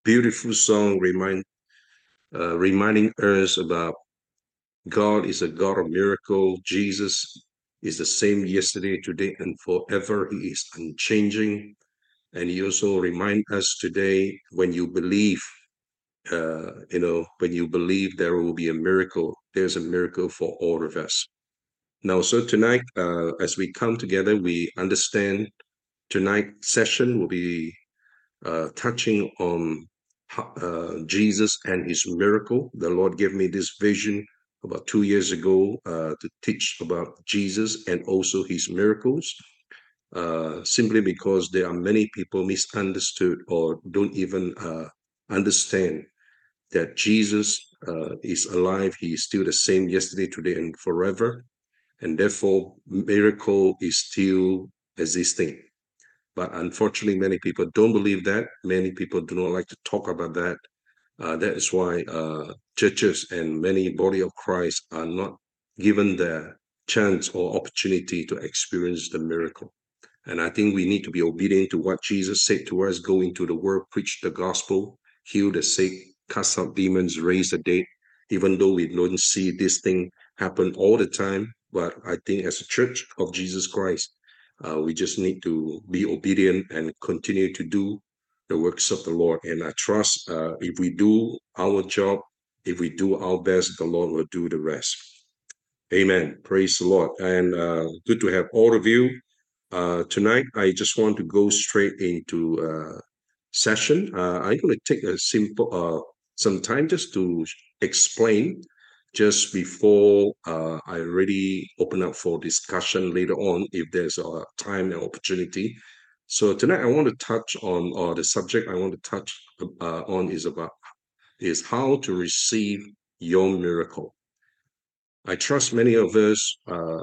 beautiful song reminding us about God is a God of miracle. Jesus is the same yesterday, today, and forever. He is unchanging. And he also remind us today, when you believe there will be a miracle, there's a miracle for all of us. Now, so tonight, as we come together, we understand tonight's session will be touching on Jesus and his miracle. The Lord gave me this vision about 2 years ago to teach about Jesus and also his miracles, simply because there are many people misunderstood or don't even understand that Jesus is alive. He is still the same yesterday, today, and forever. And therefore, miracle is still existing. But unfortunately, many people don't believe that. Many people do not like to talk about that. That is why churches and many body of Christ are not given the chance or opportunity to experience the miracle. And I think we need to be obedient to what Jesus said to us: go into the world, preach the gospel, heal the sick, cast out demons, raise the dead. Even though we don't see this thing happen all the time, but I think as a church of Jesus Christ, we just need to be obedient and continue to do the works of the Lord. And I trust if we do our job, if we do our best, the Lord will do the rest. Amen. Praise the Lord. And good to have all of you. Tonight, I just want to go straight into session. I'm going to take some time just to explain just before I really open up for discussion later on if there's a time and opportunity. So tonight I want to touch on, or the subject I want to touch on is how to receive your miracle. I trust many of us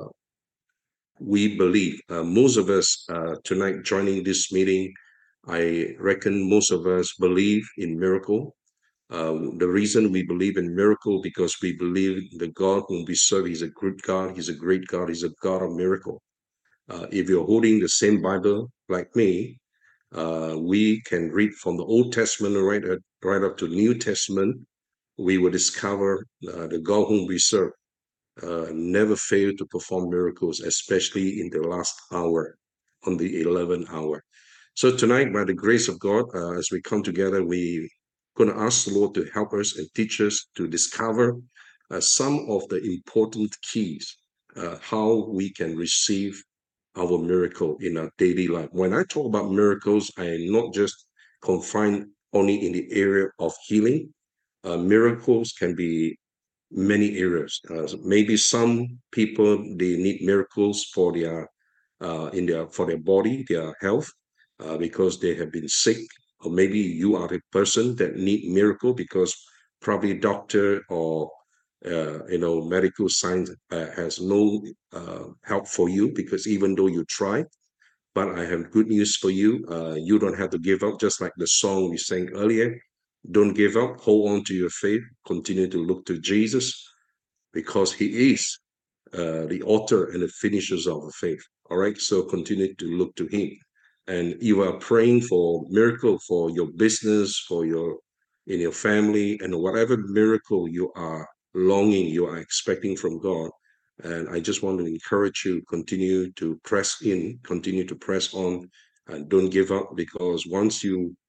we believe. Most of us tonight joining this meeting, I reckon most of us believe in miracle. The reason we believe in miracle because we believe the God whom we serve is a good God. He's a great God. He's a God of miracle. If you're holding the same Bible like me, we can read from the Old Testament right up to New Testament. We will discover the God whom we serve never fail to perform miracles, especially in the last hour, on the 11th hour. So tonight, by the grace of God, as we come together, we're going to ask the Lord to help us and teach us to discover some of the important keys, how we can receive our miracle in our daily life. When I talk about miracles, I am not just confined only in the area of healing. Miracles can be many areas. Maybe some people they need miracles for their body, their health, because they have been sick, or maybe you are a person that need miracle because probably doctor or medical science has no help for you because even though you try. But I have good news for you. You don't have to give up, just like the song we sang earlier. Don't give up. Hold on to your faith. Continue to look to Jesus because he is the author and the finishers of the faith. All right, so continue to look to him. And you are praying for miracle for your business, for your in your family, and whatever miracle you are longing, you are expecting from God. And I just want to encourage you, continue to press in, continue to press on, and don't give up because once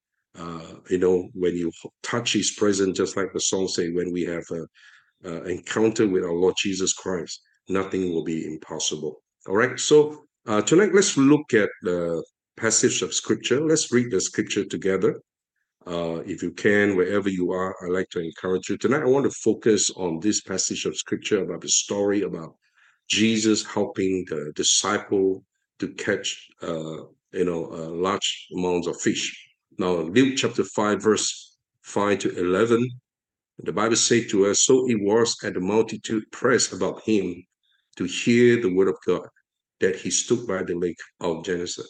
when you touch his presence, just like the song say, when we have a encounter with our Lord Jesus Christ, nothing will be impossible. All right. So tonight, let's look at the passage of scripture. Let's read the scripture together. If you can, wherever you are, I'd like to encourage you. Tonight, I want to focus on this passage of scripture about the story about Jesus helping the disciple to catch, large amounts of fish. Now, Luke chapter 5, verse 5 to 11, the Bible says to us, so it was at the multitude pressed about him to hear the word of God, that he stood by the lake of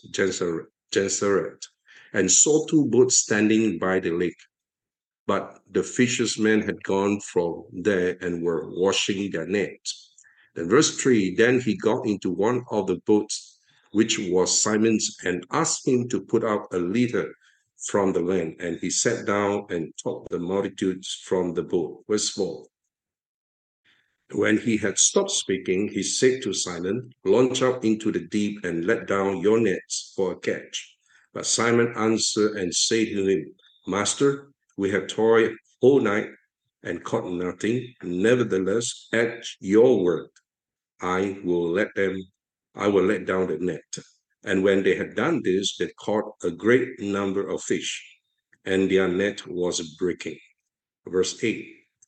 Gennesaret and saw two boats standing by the lake. But the fishermen had gone from there and were washing their nets. Then verse 3, then he got into one of the boats, which was Simon's, and asked him to put out a little from the land, and he sat down and taught the multitudes from the boat. Verse 4. When he had stopped speaking, he said to Simon, launch out into the deep and let down your nets for a catch. But Simon answered and said to him, Master, we have toiled all night and caught nothing. Nevertheless, at your word, I will let down the net. And when they had done this, they caught a great number of fish, and their net was breaking. Verse 8.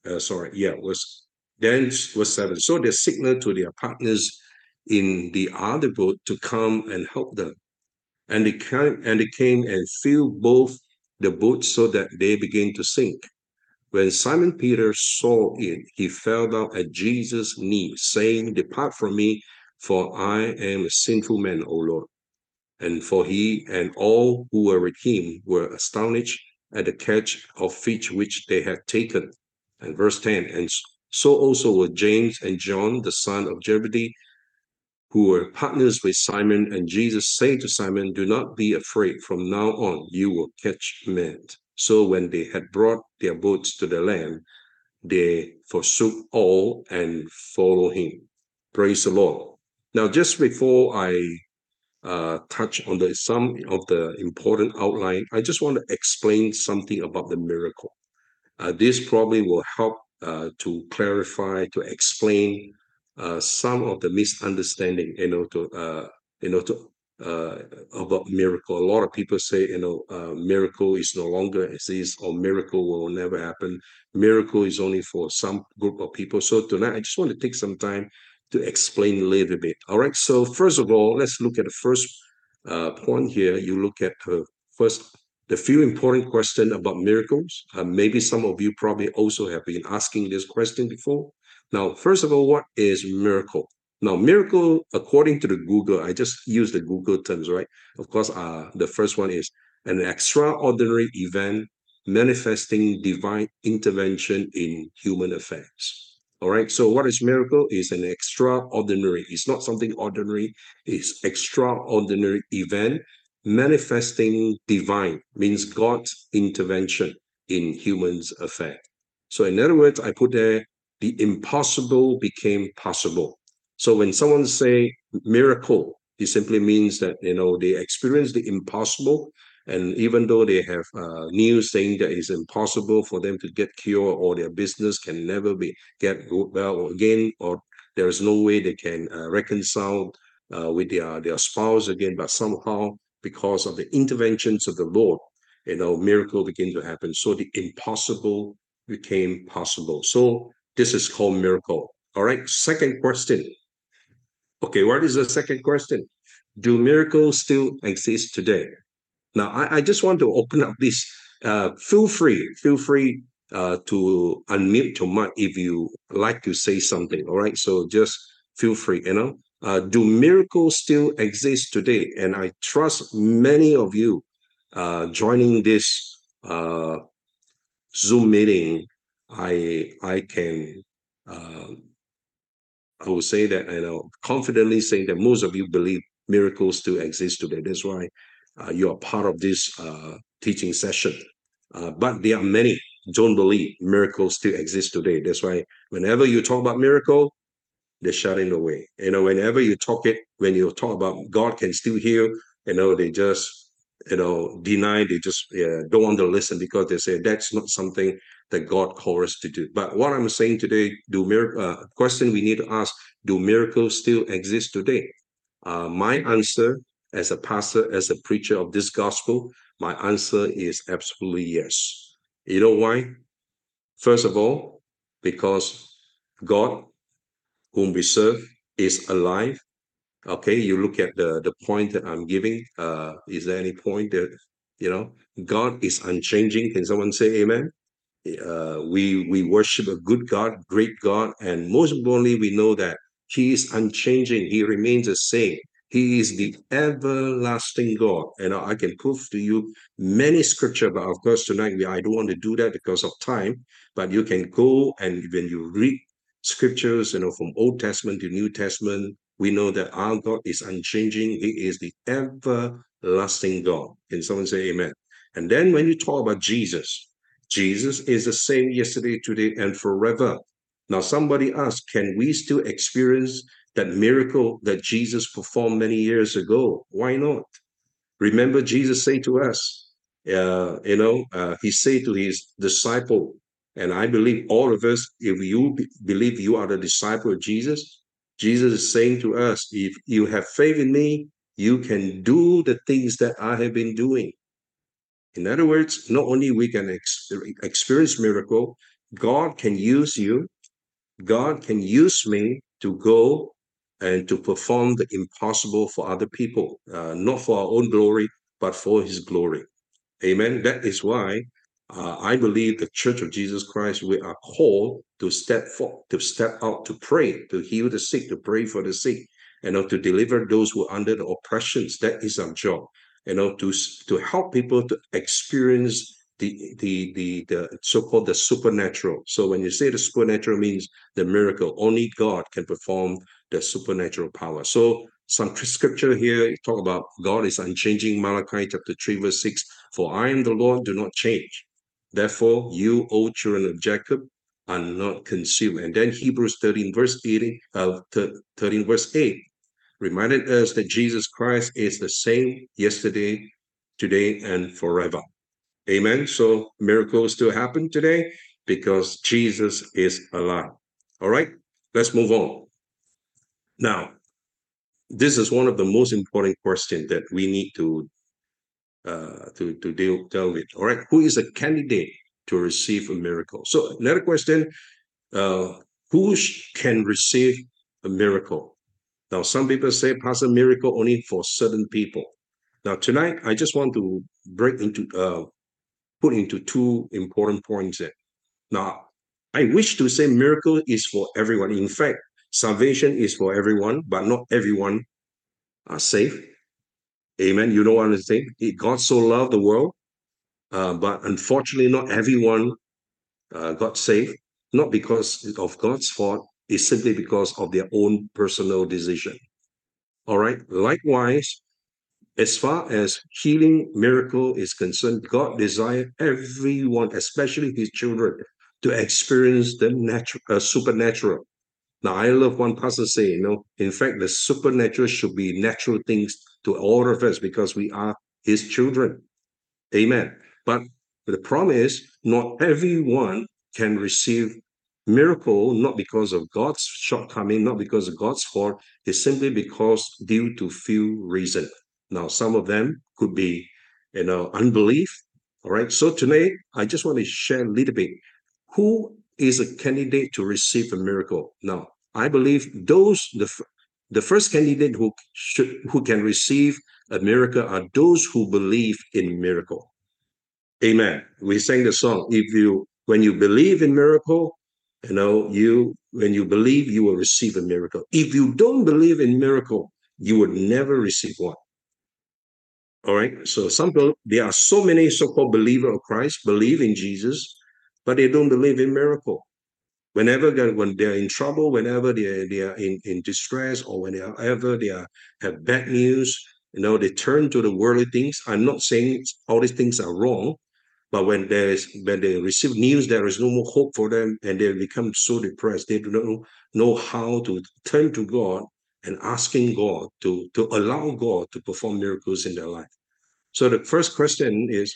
Verse 7. So they signaled to their partners in the other boat to come and help them. And they came and filled both the boats so that they began to sink. When Simon Peter saw it, he fell down at Jesus' knees, saying, Depart from me, for I am a sinful man, O Lord. And for he and all who were with him were astonished at the catch of fish which they had taken. And verse 10, and so also were James and John, the son of Zebedee, who were partners with Simon. And Jesus said to Simon, Do not be afraid. From now on, you will catch men. So when they had brought their boats to the land, they forsook all and followed him. Praise the Lord. Now, just before I touch on some of the important outline, I just want to explain something about the miracle. This probably will help to clarify, to explain some of the misunderstanding, about miracle. A lot of people say, miracle is no longer exists, or miracle will never happen. Miracle is only for some group of people. So tonight, I just want to take some time to explain a little bit. All right. So first of all, let's look at the first point here. You look at the few important questions about miracles. Maybe some of you probably also have been asking this question before. Now, first of all, what is miracle? Now, miracle, according to the Google, I just use the Google terms, right? Of course, the first one is an extraordinary event manifesting divine intervention in human affairs. All right. So what is miracle? Is an extraordinary. It's not something ordinary. It's extraordinary event manifesting divine, means God's intervention in humans' affair. So in other words, I put there, the impossible became possible. So when someone say miracle, it simply means that, they experience the impossible. And even though they have news saying that it's impossible for them to get cured, or their business can never get well again, or there is no way they can reconcile with their spouse again, but somehow, because of the interventions of the Lord, miracle began to happen. So the impossible became possible. So this is called miracle. All right. Second question. Okay, what is the second question? Do miracles still exist today? Now, I just want to open up this. Feel free to unmute your mic if you like to say something. All right, so just feel free. Do miracles still exist today? And I trust many of you joining this Zoom meeting. I can. I will say that, confidently saying that most of you believe miracles still exist today. That's why you are part of this teaching session. But there are many don't believe miracles still exist today. That's why whenever you talk about miracle, they're shutting away. Whenever when you talk about God can still heal, they just, deny, they just don't want to listen, because they say that's not something that God calls us to do. But what I'm saying today, question we need to ask, do miracles still exist today? My answer as a pastor, as a preacher of this gospel, my answer is absolutely yes. You know why? First of all, because God, whom we serve, is alive. Okay, you look at the point that I'm giving. Is there any point that, God is unchanging? Can someone say amen? We worship a good God, great God, and most importantly, we know that He is unchanging. He remains the same. He is the everlasting God. And I can prove to you many scripture, but of course tonight I don't want to do that because of time. But you can go, and when you read scriptures, from Old Testament to New Testament, we know that our God is unchanging. He is the everlasting God. Can someone say amen? And then when you talk about Jesus, Jesus is the same yesterday, today, and forever. Now, somebody asked, can we still experience that miracle that Jesus performed many years ago? Why not? Remember, Jesus said to us, he said to his disciple, and I believe all of us, if you believe you are the disciple of Jesus, Jesus is saying to us, if you have faith in me, you can do the things that I have been doing. In other words, not only we can experience miracle, God can use you, God can use me to go and to perform the impossible for other people, not for our own glory, but for his glory. Amen. That is why I believe the Church of Jesus Christ, we are called to step forth, to step out, to pray, to heal the sick, to pray for the sick, to deliver those who are under the oppressions. That is our job. To help people to experience the so-called the supernatural. So when you say the supernatural means the miracle, only God can perform the supernatural power. So some scripture here talk about God is unchanging. Malachi chapter 3 verse 6. For I am the Lord, do not change. Therefore, you, O children of Jacob, are not consumed. And then Hebrews 13 verse 13 verse 8 reminded us that Jesus Christ is the same yesterday, today, and forever. Amen. So miracles still happen today because Jesus is alive. All right, let's move on. Now, this is one of the most important questions that we need to deal with. All right, who is a candidate to receive a miracle? So another question: who can receive a miracle? Now, some people say, Pastor, miracle only for certain people. Now, tonight I just want to put into two important points there. Now, I wish to say miracle is for everyone. In fact, salvation is for everyone, but not everyone are saved. Amen. You know what I'm saying? God so loved the world, but unfortunately, not everyone got saved. Not because of God's fault, it's simply because of their own personal decision. All right. Likewise, as far as healing miracle is concerned, God desired everyone, especially his children, to experience the supernatural. Now, I love one pastor say, in fact, the supernatural should be natural things to all of us because we are his children. Amen. But the problem is, not everyone can receive miracle, not because of God's shortcoming, not because of God's fault. It's simply because due to few reasons. Now, some of them could be, unbelief. All right. So today, I just want to share a little bit. Who is a candidate to receive a miracle? Now, I believe the first candidate who can receive a miracle are those who believe in miracle. Amen. We sang the song. When you believe in miracle, when you believe, you will receive a miracle. If you don't believe in miracle, you would never receive one. All right. So there are so many so-called believers of Christ, believe in Jesus, but they don't believe in miracle. When they're in trouble, whenever they are in distress, or whenever have bad news, they turn to the worldly things. I'm not saying all these things are wrong, but when they receive news there is no more hope for them, and they become so depressed, they do not know how to turn to God and asking God to allow God to perform miracles in their life. So the first question is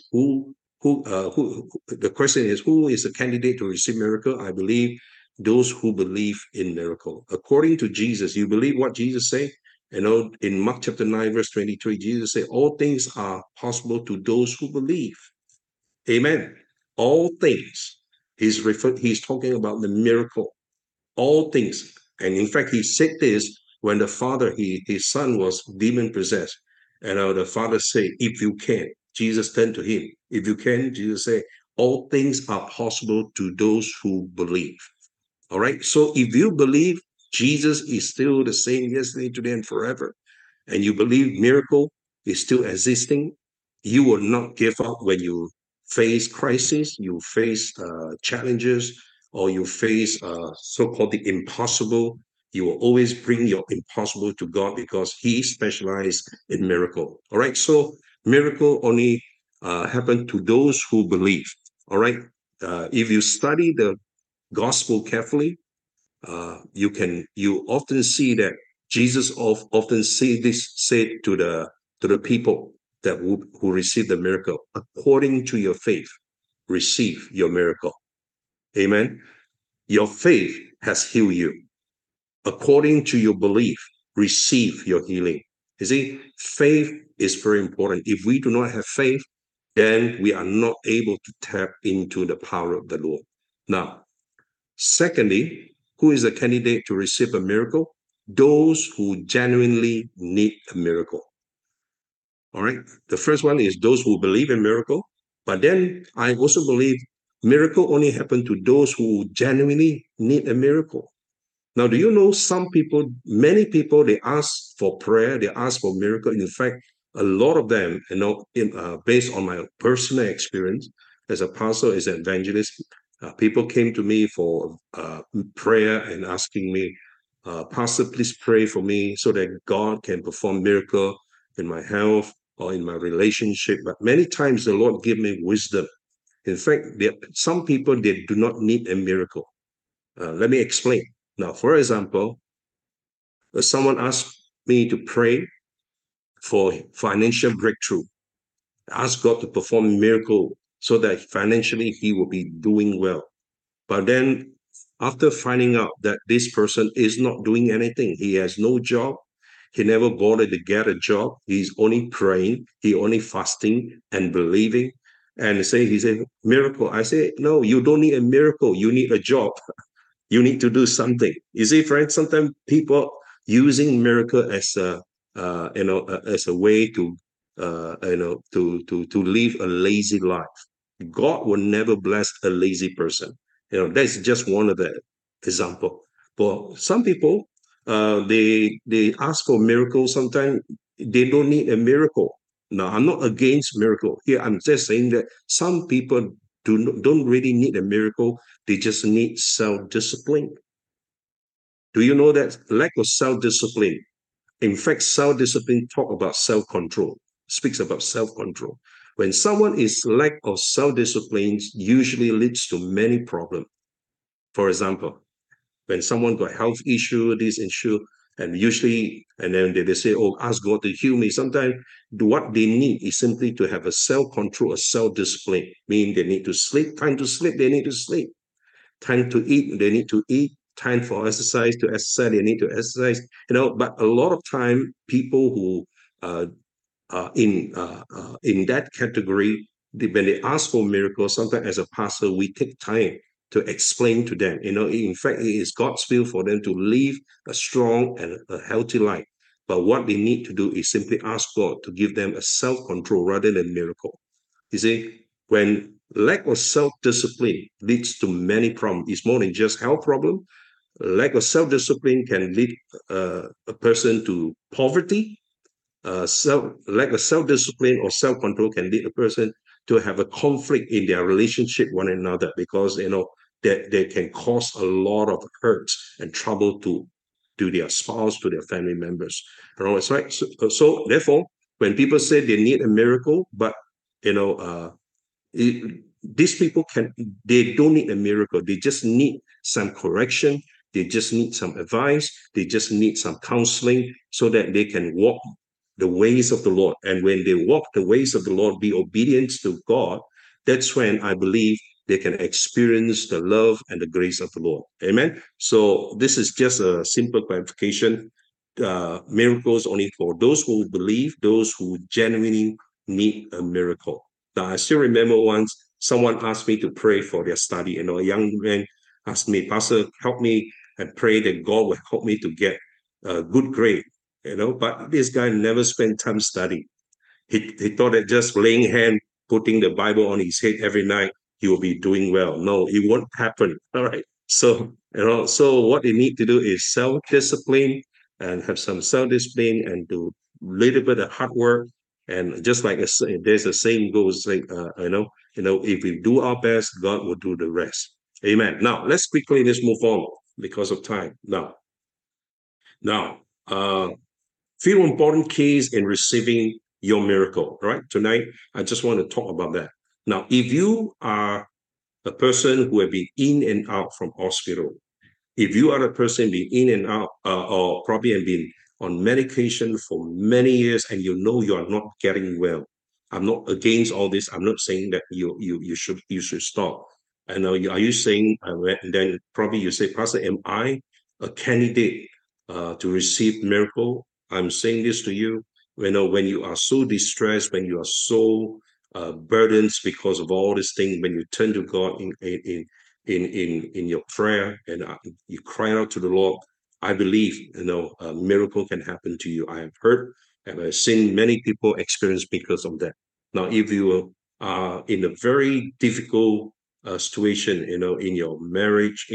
the question is, who is a candidate to receive miracle? I believe those who believe in miracle. According to Jesus, you believe what Jesus said? In Mark chapter 9, verse 23, Jesus said, all things are possible to those who believe. Amen. All things. He's talking about the miracle. All things. And in fact, he said this when his son was demon possessed. And the father said, if you can, Jesus turned to him. If you can, Jesus said, all things are possible to those who believe. All right. So if you believe Jesus is still the same yesterday, today, and forever, and you believe miracle is still existing, you will not give up when you face crisis, you face challenges, or you face so-called the impossible. You will always bring your impossible to God because he specialized in miracle. All right. So miracle only happen to those who believe. All right. If you study the gospel carefully, you often see that Jesus often said to the people that who receive the miracle, according to your faith, receive your miracle. Amen. Your faith has healed you. According to your belief, receive your healing. You see, faith is very important. If we do not have faith, then we are not able to tap into the power of the Lord. Now, secondly, who is a candidate to receive a miracle? Those who genuinely need a miracle. All right. The first one is those who believe in miracle. But then I also believe miracle only happen to those who genuinely need a miracle. Now, do you know some people, many people, they ask for prayer, they ask for miracle. In fact, a lot of them, based on my personal experience as a pastor, as an evangelist, people came to me for prayer and asking me, Pastor, please pray for me so that God can perform miracle in my health or in my relationship. But many times the Lord give me wisdom. In fact, some people, they do not need a miracle. Let me explain. Now, for example, someone asked me to pray for financial breakthrough, ask God to perform a miracle so that financially he will be doing well. But then, after finding out that this person is not doing anything, he has no job, he never bothered to get a job, he's only praying, he only fasting and believing, and he said, miracle. I say, no, you don't need a miracle, you need a job. You need to do something. You see, friends, sometimes people using miracle as a as a way to to live a lazy life. God will never bless a lazy person. That's just one of the example. But some people, they ask for miracles. Sometimes they don't need a miracle. Now, I'm not against miracle here. I'm just saying that some people don't really need a miracle. They just need self-discipline. Do you know that lack of self-discipline? In fact, self-discipline talk about self-control, speaks about self-control. When someone is lack of self-discipline, usually leads to many problems. For example, when someone got health issue, this issue, and then they say, oh, ask God to heal me. Sometimes what they need is simply to have a self-control, a self-discipline, meaning they need to sleep, time to sleep, they need to sleep. Time to eat, they need to eat. Time for exercise, to exercise, they need to exercise. But a lot of time, people who uh, in that category, when they ask for miracles, sometimes as a pastor, we take time to explain to them. In fact, it is God's will for them to live a strong and a healthy life. But what they need to do is simply ask God to give them a self-control rather than miracle. You see, when lack of self-discipline leads to many problems, it's more than just health problem. Lack of self-discipline can lead a person to poverty. Lack of self-discipline or self-control can lead a person to have a conflict in their relationship with one another, because that they can cause a lot of hurt and trouble to their spouse, to their family members. It's right. So therefore, when people say they need a miracle, but you know, uh, these people they don't need a miracle. They just need some correction. They just need some advice. They just need some counseling so that they can walk the ways of the Lord. And when they walk the ways of the Lord, be obedient to God, that's when I believe they can experience the love and the grace of the Lord. Amen. So this is just a simple clarification. Miracles only for those who believe, those who genuinely need a miracle. Now, I still remember once someone asked me to pray for their study. A young man asked me, Pastor, help me and pray that God will help me to get a good grade. But this guy never spent time studying. He thought that just laying hand, putting the Bible on his head every night, he will be doing well. No, it won't happen. All right. So what they need to do is self-discipline and have some self-discipline and do a little bit of hard work. And just like there's a saying goes like, if we do our best, God will do the rest. Amen. Now let's move on because of time. Now, few important keys in receiving your miracle. All right. Tonight, I just want to talk about that. Now, if you are a person who have been in and out from hospital, if you are a person being in and out, or probably have been on medication for many years and you know you are not getting well, I'm not against all this. I'm not saying that you should stop. I know you are you saying, and then probably you say, Pastor, am I a candidate to receive miracle? I'm saying this to you. You know, when you are so distressed, when you are so burdened because of all this thing, when you turn to God in your prayer and you cry out to the Lord, I believe a miracle can happen to you. I have heard and I've seen many people experience because of that. Now, if you are in a very difficult situation, in your marriage,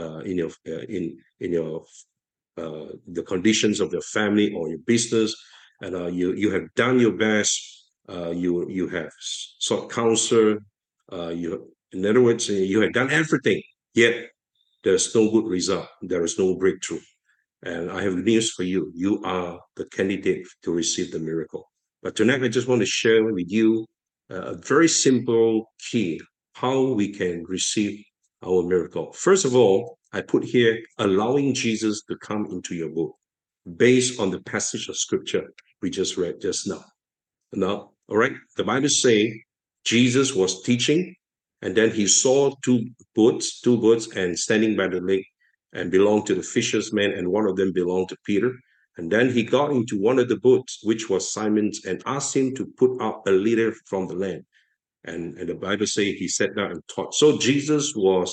in your the conditions of your family or your business, and you have done your best, you have sought counsel, you in other words, you have done everything, yet there's no good result. There is no breakthrough. And I have news for you. You are the candidate to receive the miracle. But tonight, I just want to share with you a very simple key how we can receive our miracle. First of all, I put here allowing Jesus to come into your boat based on the passage of scripture we just read just now. Now, all right, the Bible says Jesus was teaching, and then he saw two boats, and standing by the lake, and belonged to the fishermen, and one of them belonged to Peter. And then he got into one of the boats, which was Simon's, and asked him to put out a little from the land. And the Bible says he sat down and taught. So Jesus was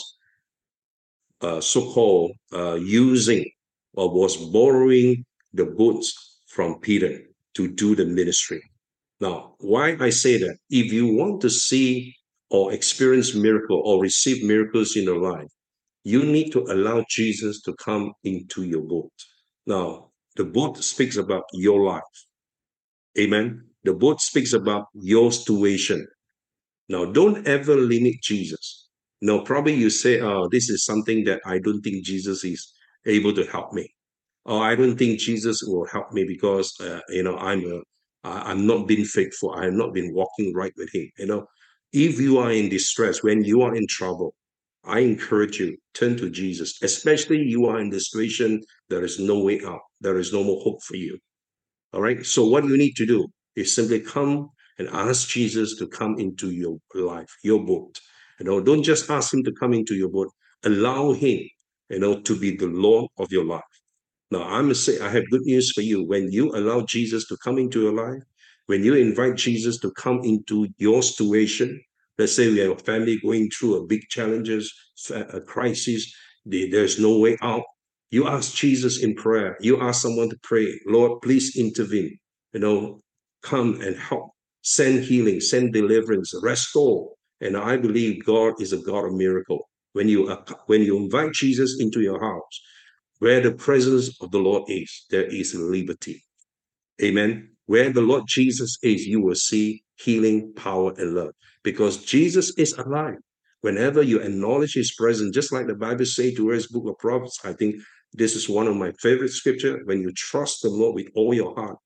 so-called using or was borrowing the boats from Peter to do the ministry. Now, why I say that? If you want to see or experience miracle or receive miracles in your life, you need to allow Jesus to come into your boat. Now, the boat speaks about your life. Amen. The boat speaks about your situation. Now, don't ever limit Jesus. Now, probably you say, oh, this is something that I don't think Jesus is able to help me. Or I don't think Jesus will help me because, I'm not being faithful. I have not been walking right with him. If you are in distress, when you are in trouble, I encourage you, turn to Jesus, especially you are in the situation, there is no way out. There is no more hope for you. All right. So what you need to do is simply come and ask Jesus to come into your life, your boat. Don't just ask him to come into your boat. Allow him, to be the Lord of your life. Now, I'm say I have good news for you. When you allow Jesus to come into your life, when you invite Jesus to come into your situation, let's say we have a family going through a big challenges, a crisis, there's no way out. You ask Jesus in prayer. You ask someone to pray, Lord, please intervene. Come and help. Send healing, send deliverance, restore. And I believe God is a God of miracle. When you invite Jesus into your house, where the presence of the Lord is, there is liberty. Amen. Where the Lord Jesus is, you will see healing, power, and love. Because Jesus is alive. Whenever you acknowledge his presence, just like the Bible says to us, book of Proverbs, I think this is one of my favorite scripture. When you trust the Lord with all your heart,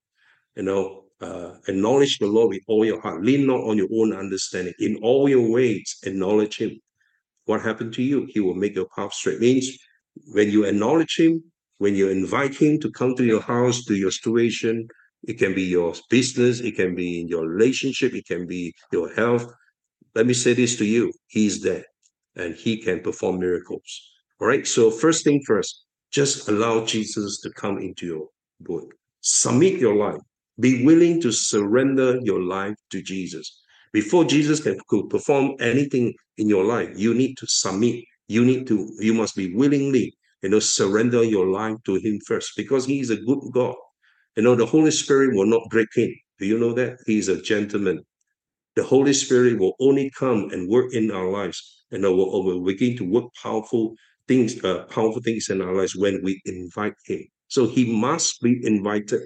acknowledge the Lord with all your heart. Lean not on your own understanding. In all your ways, acknowledge him. What happened to you? He will make your path straight. Means when you acknowledge him, when you invite him to come to your house, to your situation, it can be your business, it can be in your relationship, it can be your health. Let me say this to you. He's there and he can perform miracles. All right. So first thing first, just allow Jesus to come into your boat. Submit your life. Be willing to surrender your life to Jesus. Before Jesus could perform anything in your life, you need to submit. You must be willingly, surrender your life to him first because he is a good God. The Holy Spirit will not break in. Do you know that? He is a gentleman. The Holy Spirit will only come and work in our lives, and will begin to work powerful things in our lives when we invite him. So he must be invited.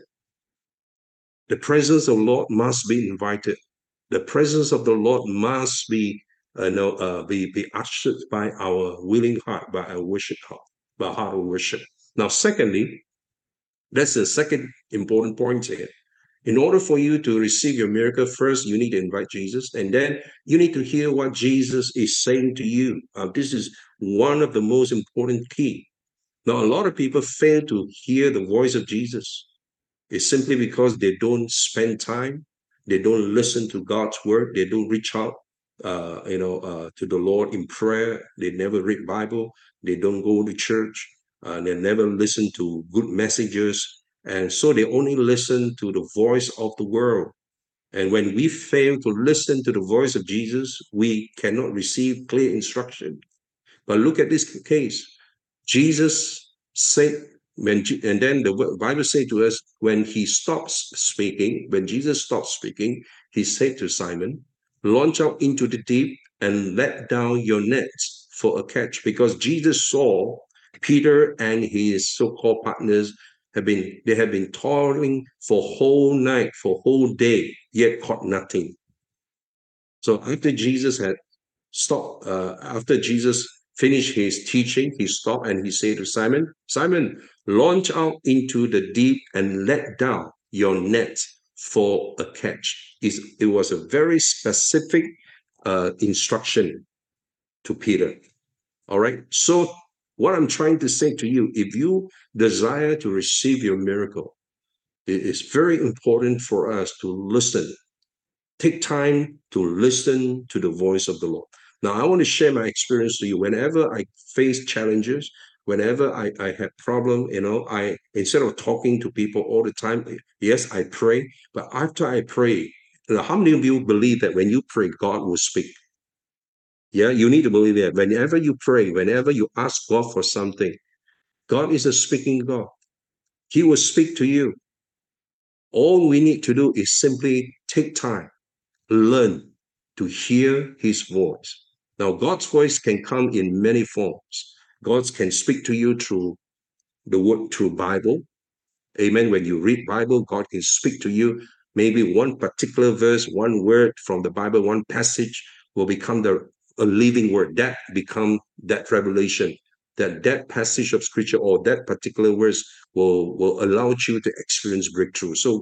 The presence of the Lord must be invited. The presence of the Lord must be ushered by our willing heart, by our worship heart, by heart of worship. Now, secondly, that's the second important point here. In order for you to receive your miracle, first you need to invite Jesus, and then you need to hear what Jesus is saying to you. This is one of the most important key. Now, a lot of people fail to hear the voice of Jesus. It's simply because they don't spend time, they don't listen to God's word, they don't reach out, to the Lord in prayer. They never read Bible, they don't go to church, they never listen to good messages, and so they only listen to the voice of the world. And when we fail to listen to the voice of Jesus, we cannot receive clear instruction. But look at this case. Jesus said, and then the Bible says to us, when he stops speaking, when Jesus stopped speaking, he said to Simon, launch out into the deep and let down your nets for a catch. Because Jesus saw Peter and his so-called partners they have been toiling for whole night, for whole day, yet caught nothing. So after Jesus finished his teaching, he stopped and he said to Simon, Simon, launch out into the deep and let down your net for a catch. It was a very specific instruction to Peter. All right. So what I'm trying to say to you, if you desire to receive your miracle, it is very important for us to listen. Take time to listen to the voice of the Lord. Now, I want to share my experience to you. Whenever I face challenges, whenever I have problem, I instead of talking to people all the time, yes, I pray. But after I pray, how many of you believe that when you pray, God will speak? Yeah, you need to believe that. Whenever you pray, whenever you ask God for something, God is a speaking God. He will speak to you. All we need to do is simply take time, learn to hear his voice. Now, God's voice can come in many forms. God can speak to you through the word, through Bible. Amen. When you read Bible, God can speak to you. Maybe one particular verse, one word from the Bible, one passage will become a living word. That become that revelation. That passage of scripture or that particular verse will allow you to experience breakthrough. So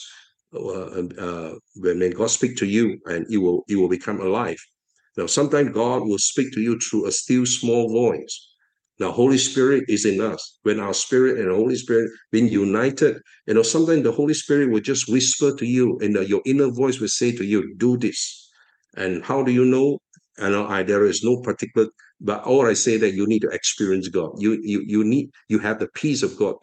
when God speak to you, and it will become alive. Now, sometimes God will speak to you through a still small voice. Now, Holy Spirit is in us. When our spirit and the Holy Spirit being united, sometimes the Holy Spirit will just whisper to you, and your inner voice will say to you, "Do this." And how do you know? There is no particular, but all I say that you need to experience God. You have the peace of God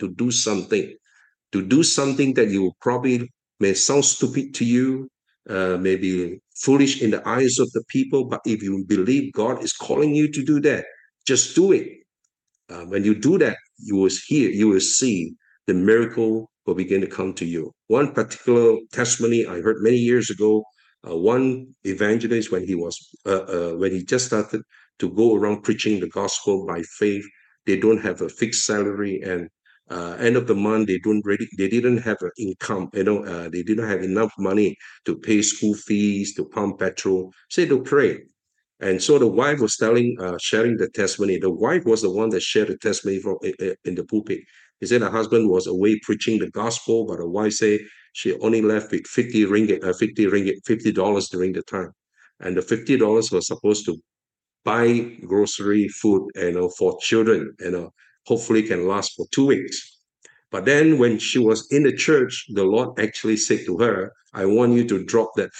to do something that you probably may sound stupid to you, maybe foolish in the eyes of the people. But if you believe God is calling you to do that, just do it. When you do that, you will see the miracle will begin to come to you. One particular testimony I heard many years ago, one evangelist when he just started to go around preaching the gospel by faith, they don't have a fixed salary, and end of the month they didn't have an income. They didn't have enough money to pay school fees, to pump petrol. Say to pray. And so the wife was sharing the testimony. The wife was the one that shared the testimony in the pulpit. He said the husband was away preaching the gospel, but the wife said she only left with 50 ringgit, $50 during the time. And the $50 was supposed to buy grocery food, for children, hopefully can last for 2 weeks. But then when she was in the church, the Lord actually said to her, I want you to drop that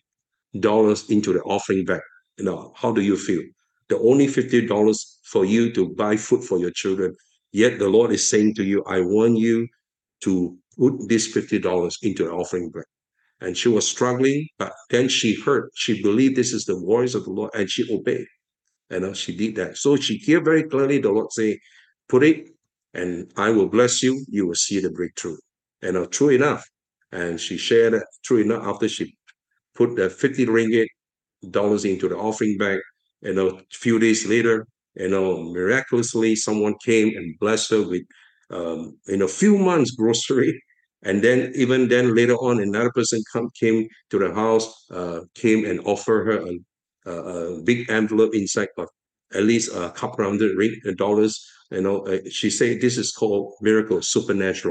$50 into the offering bag. How do you feel? The only $50 for you to buy food for your children. Yet the Lord is saying to you, I want you to put this $50 into the offering bag. And she was struggling, but then she believed this is the voice of the Lord, and she obeyed. She did that. So she hear very clearly the Lord say, put it, and I will bless you. You will see the breakthrough. True enough. And she shared that true enough after she put the 50 ringgit dollars into the offering bag. A few days later, miraculously, someone came and blessed her with, in a few months, grocery. And then, even then, later on, another person came to the house, came and offered her a big envelope inside of at least a couple $100 dollars. She said this is called miracle, supernatural.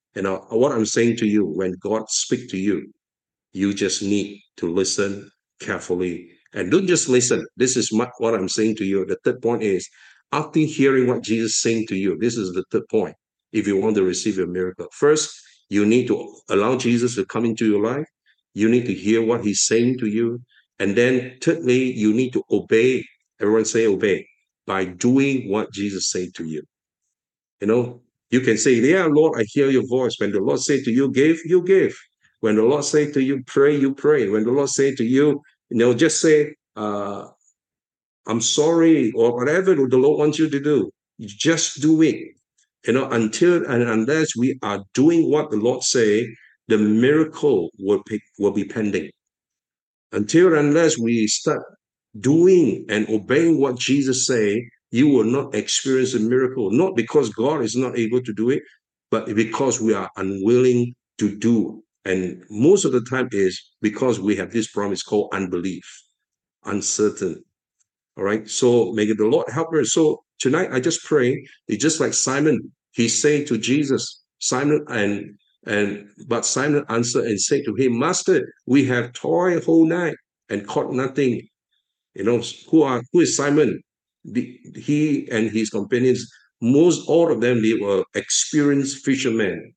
What I'm saying to you, when God speaks to you, you just need to listen carefully. And don't just listen. This is what I'm saying to you. The third point is, after hearing what Jesus is saying to you, this is the third point. If you want to receive a miracle, first, you need to allow Jesus to come into your life. You need to hear what he's saying to you. And then thirdly, you need to obey. Everyone say obey by doing what Jesus said to you. You know, you can say, yeah, Lord, I hear your voice. When the Lord say to you, give, you give. When the Lord say to you, pray, you pray. When the Lord say to you, just say, I'm sorry, or whatever the Lord wants you to do. You just do it. Until and unless we are doing what the Lord say, the miracle will be pending. Until unless we start doing and obeying what Jesus say, you will not experience a miracle. Not because God is not able to do it, but because we are unwilling to do. And most of the time is because we have this promise called unbelief, uncertain. All right. So may the Lord help us. So tonight I just pray. It's just like Simon. He said to Jesus, Simon, but Simon answered and said to him, Master, we have toiled whole night and caught nothing. Who is Simon? He and his companions, most all of them, they were experienced fishermen.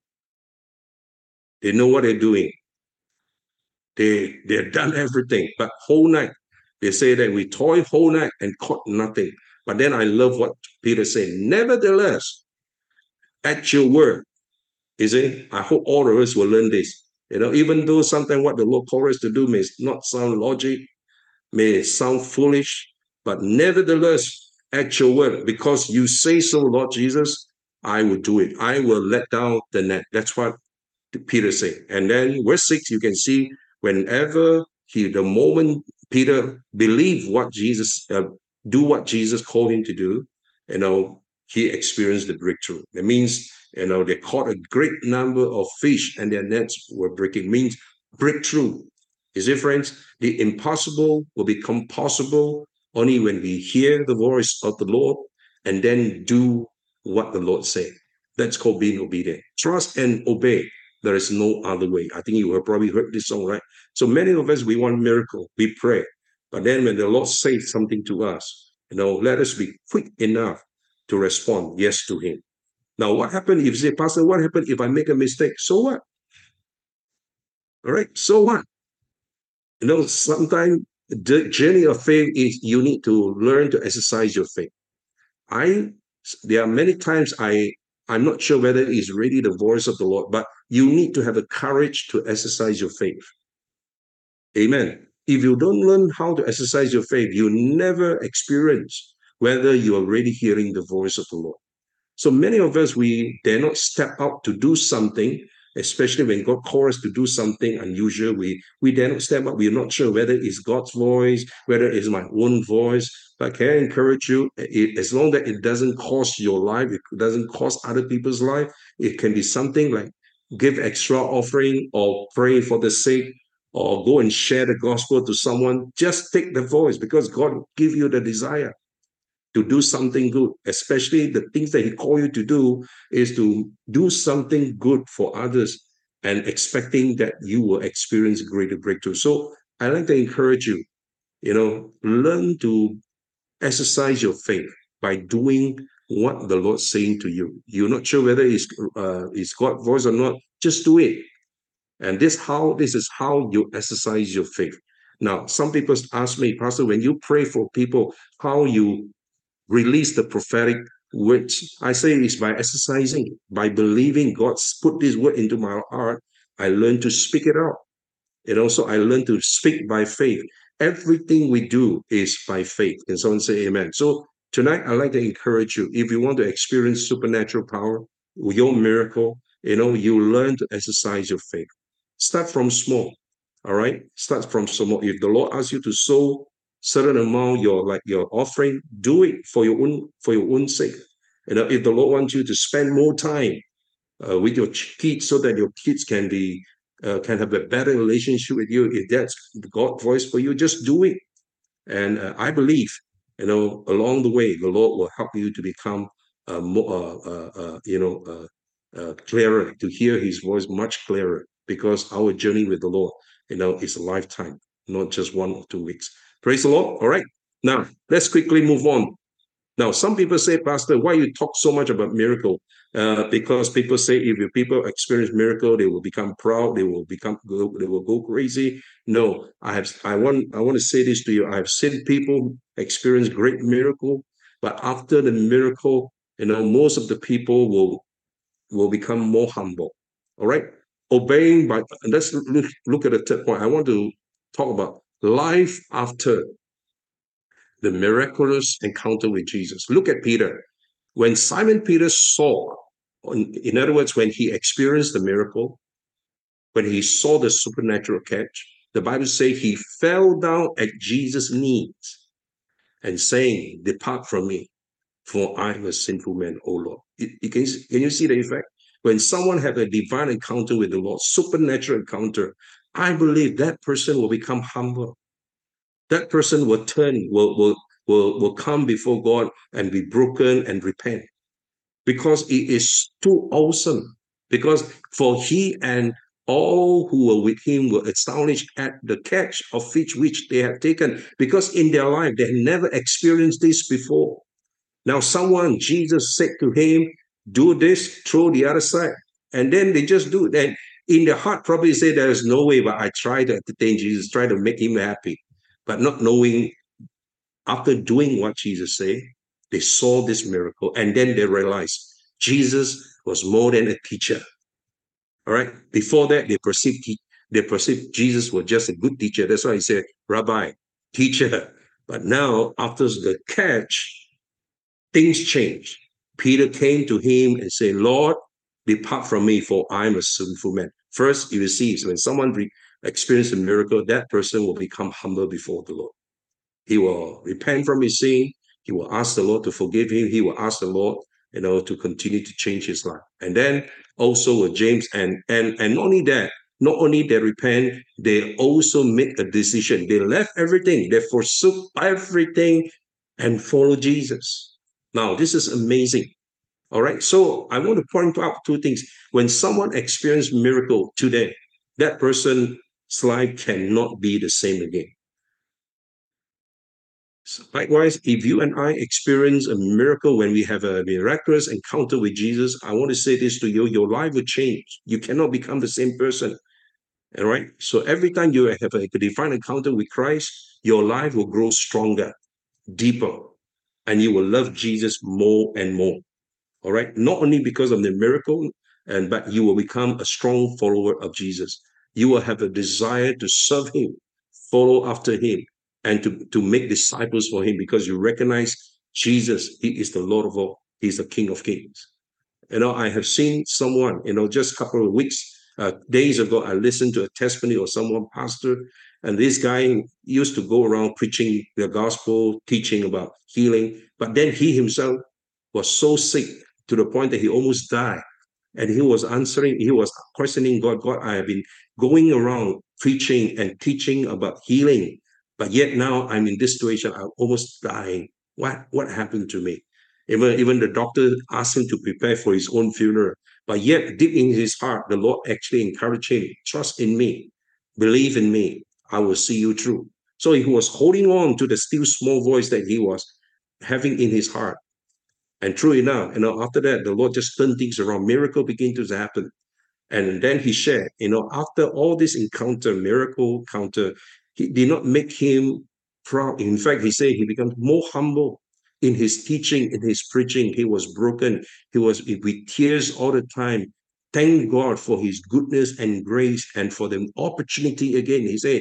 They know what they're doing. They've done everything, but whole night. They say that we toiled whole night and caught nothing. But then I love what Peter said. Nevertheless, at your word, you see, I hope all of us will learn this. Even though sometimes what the Lord calls us to do may not sound logic, may sound foolish, but nevertheless, at your word, because you say so, Lord Jesus, I will do it. I will let down the net. That's what Peter said. And then verse 6, you can see whenever the moment Peter believed what Jesus, do what Jesus called him to do, he experienced the breakthrough. It means, they caught a great number of fish and their nets were breaking. It means breakthrough. Is it, friends? The impossible will become possible only when we hear the voice of the Lord and then do what the Lord said. That's called being obedient. Trust and obey. There is no other way. I think you have probably heard this song, right? So many of us, we want miracle. We pray. But then when the Lord says something to us, let us be quick enough to respond yes to him. Now, what happened if you say, Pastor, what happened if I make a mistake? So what? All right. So what? Sometimes the journey of faith is you need to learn to exercise your faith. There are many times I'm not sure whether it's really the voice of the Lord, but you need to have the courage to exercise your faith. Amen. If you don't learn how to exercise your faith, you never experience whether you are really hearing the voice of the Lord. So many of us, we dare not step out to do something, especially when God calls us to do something unusual. We dare not step up. We're not sure whether it's God's voice, whether it's my own voice. But can I encourage you, as long as it doesn't cost your life, it doesn't cost other people's life, it can be something like give extra offering or pray for the sick or go and share the gospel to someone. Just take the voice because God will give you the desire to do something good, especially the things that he called you to do is to do something good for others and expecting that you will experience greater breakthrough. So I like to encourage you, learn to exercise your faith by doing what the Lord's saying to you. You're not sure whether it's God's voice or not, just do it. And this is how you exercise your faith. Now, some people ask me, Pastor, when you pray for people, how you release the prophetic words. I say it's by exercising, by believing God's put this word into my heart. I learn to speak it out. And also I learn to speak by faith. Everything we do is by faith. Can someone say amen? So tonight I'd like to encourage you. If you want to experience supernatural power, your miracle, you learn to exercise your faith. Start from small. All right. Start from small. If the Lord asks you to sow certain amount, your offering, do it for your own sake. If the Lord wants you to spend more time with your kids so that your kids can have a better relationship with you, if that's God's voice for you, just do it. And I believe, along the way, the Lord will help you to become more, clearer, to hear his voice much clearer, because our journey with the Lord, is a lifetime, not just 1 or 2 weeks. Praise the Lord. All right. Now, let's quickly move on. Now, some people say, Pastor, why you talk so much about miracle? Because people say if your people experience miracle, they will become proud, they will go crazy. No, I want to say this to you. I have seen people experience great miracle, but after the miracle, most of the people will become more humble. All right, obeying by. Let's look at the third point. I want to talk about life after the miraculous encounter with Jesus. Look at Peter. When Simon Peter saw, in other words, when he experienced the miracle, when he saw the supernatural catch, the Bible says he fell down at Jesus' knees and saying, "Depart from me, for I am a sinful man, O Lord." Can you see the effect? When someone has a divine encounter with the Lord, supernatural encounter, I believe that person will become humble. That person will turn, will come before God and be broken and repent, because it is too awesome. Because for he and all who were with him were astonished at the catch of fish which they had taken, because in their life they had never experienced this before. Now, Jesus said to him, "Do this, throw the other side." And then they just do it. And in their heart, probably say, "There is no way," but I try to entertain Jesus, try to make him happy. But not knowing, after doing what Jesus said, they saw this miracle, and then they realized Jesus was more than a teacher. All right. Before that, they perceived Jesus was just a good teacher. That's why he said, "Rabbi, teacher." But now, after the catch, things changed. Peter came to him and said, "Lord, depart from me, for I am a sinful man." First, you will see, when someone experiences a miracle, that person will become humble before the Lord. He will repent from his sin. He will ask the Lord to forgive him. He will ask the Lord, to continue to change his life. And then also with James, and not only that, not only they repent, they also make a decision. They left everything. They forsook everything and follow Jesus. Now, this is amazing. All right. So I want to point out two things. When someone experiences miracle today, that person's life cannot be the same again. So likewise, if you and I experience a miracle, when we have a miraculous encounter with Jesus, I want to say this to you: your life will change. You cannot become the same person. All right. So every time you have a divine encounter with Christ, your life will grow stronger, deeper, and you will love Jesus more and more. All right. Not only because of the miracle, but you will become a strong follower of Jesus. You will have a desire to serve him, follow after him, and to make disciples for him, because you recognize Jesus, he is the Lord of all. He's the King of Kings. I have seen someone, just a couple of weeks, days ago, I listened to a testimony of someone, pastor, and this guy used to go around preaching the gospel, teaching about healing. But then he himself was so sick to the point that he almost died. And he was questioning God. "God, I have been going around preaching and teaching about healing, but yet now I'm in this situation. I'm almost dying. What happened to me?" Even the doctor asked him to prepare for his own funeral. But yet, deep in his heart, the Lord actually encouraged him: "Trust in me, believe in me. I will see you through." So he was holding on to the still small voice that he was having in his heart. And true enough, after that, the Lord just turned things around. Miracle began to happen. And then he shared, after all this miracle encounter, he did not make him proud. In fact, he said he became more humble in his teaching, in his preaching. He was broken. He was with tears all the time. Thank God for his goodness and grace and for the opportunity again. He said,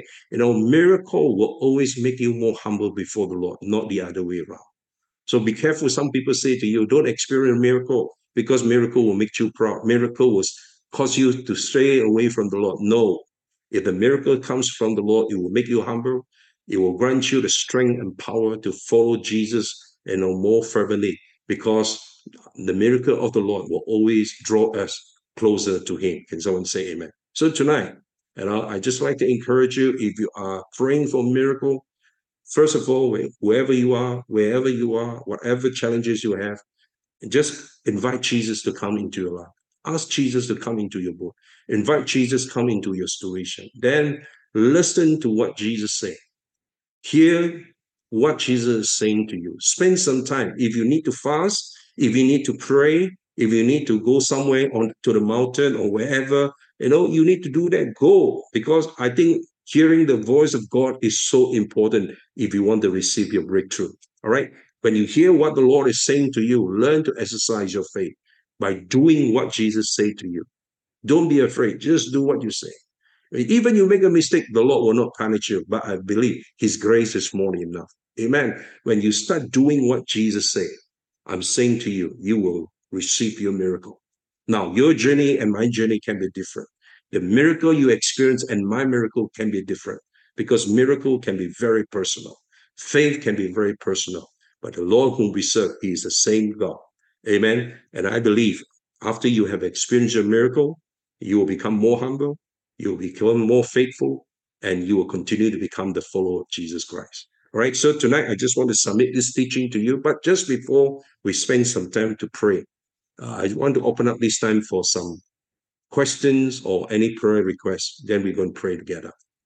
miracle will always make you more humble before the Lord, not the other way around. So be careful. Some people say to you, "Don't experience a miracle, because miracle will make you proud. Miracle will cause you to stray away from the Lord." No. If the miracle comes from the Lord, it will make you humble. It will grant you the strength and power to follow Jesus, more fervently, because the miracle of the Lord will always draw us closer to him. Can someone say amen? So tonight, I just like to encourage you, if you are praying for a miracle, first of all, wherever you are, whatever challenges you have, just invite Jesus to come into your life. Ask Jesus to come into your boat. Invite Jesus come into your situation. Then listen to what Jesus said. Hear what Jesus is saying to you. Spend some time. If you need to fast, if you need to pray, if you need to go somewhere on to the mountain or wherever, you need to do that. Go, because I think hearing the voice of God is so important if you want to receive your breakthrough. All right. When you hear what the Lord is saying to you, learn to exercise your faith by doing what Jesus said to you. Don't be afraid. Just do what you say. Even you make a mistake, the Lord will not punish you. But I believe His grace is more than enough. Amen. When you start doing what Jesus said, I'm saying to you, you will receive your miracle. Now, your journey and my journey can be different. The miracle you experience and my miracle can be different, because miracle can be very personal. Faith can be very personal. But the Lord whom we serve, He is the same God. Amen. And I believe after you have experienced your miracle, you will become more humble, you will become more faithful, and you will continue to become the follower of Jesus Christ. All right. So tonight, I just want to submit this teaching to you. But just before we spend some time to pray, I want to open up this time for some questions or any prayer requests. Then we're going to pray together.